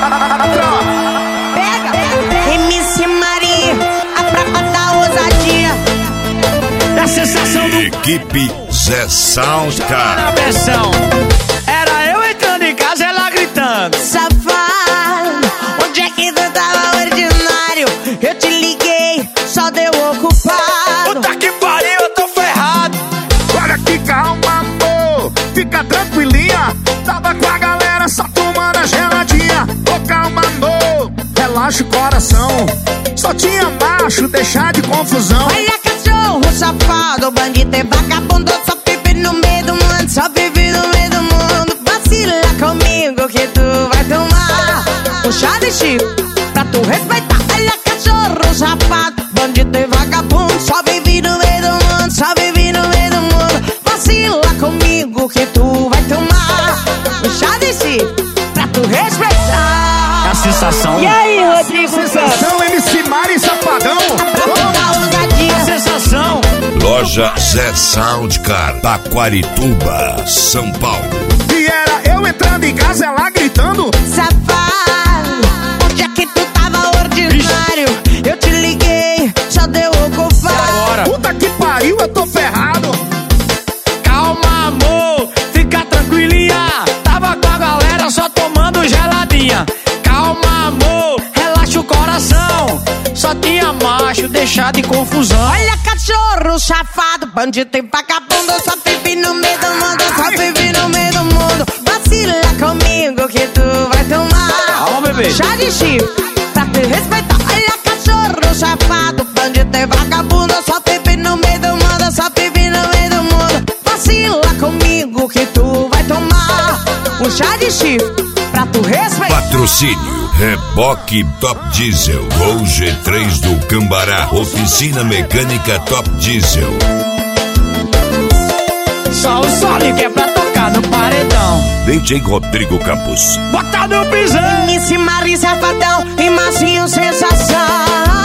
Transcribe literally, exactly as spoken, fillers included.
Pega, pega. M C Maria, a prapa da ousadia. Da sensação do... Equipe Zé Sound, Na cara. pressão. Era eu entrando em casa, ela gritando. Safado, onde é que tu tava ordinário? Eu te liguei, só deu ocupado. Puta que pariu, eu tô ferrado. Olha que calma, amor, fica tranquilinha. Tava com a galera só tomando a geladinha. Ô, calma, amor, relaxa o coração. Só tinha macho, deixar de confusão. Olha cachorro safado, bandido e vagabundo. Só vive no meio do mundo, só vive no meio do mundo. Vacila comigo que tu vai tomar um chá de chifre pra tu respeitar. Olha cachorro safado, bandido e vagabundo. Só vive no meio do mundo, só vive no meio do mundo. Vacila comigo que tu vai tomar um chá de chifre pra tu respeitar. A sensação. E aí, Rodrigo Santos? Sensação M C Mari Safadão. A sensação. Loja Zé Sound, cara. Taquarituba, São Paulo. E era eu entrando em casa, ela gritando. Safado, onde é que tu tava ordinário? Eu te liguei, só deu ocupado. Agora. Puta que pariu, eu tô ferrado. Calma, amor, fica tranquilinha. Tava com a galera só tomando geladinha. Calma, amor, relaxa o coração. Só tinha macho, deixar de confusão. Olha cachorro safado, bandido e vagabundo. Só vive no meio do mundo, só vive no meio do mundo. Vacila comigo que tu vai tomar Calma, bebê. chá de chifre pra te respeitar. Olha cachorro safado, bandido e vagabundo. Só vive no meio do mundo, só vive no meio do mundo. Vacila comigo que tu vai tomar um chá de chifre pra tu respeitar. Patrocínio Reboque Top Diesel. Gol G três do Cambará. Oficina Mecânica Top Diesel. Só o Sonic é pra tocar no paredão. D J Rodrigo Campos. Bota no pisão. M C Mari Safadão e Marcinho Sensação.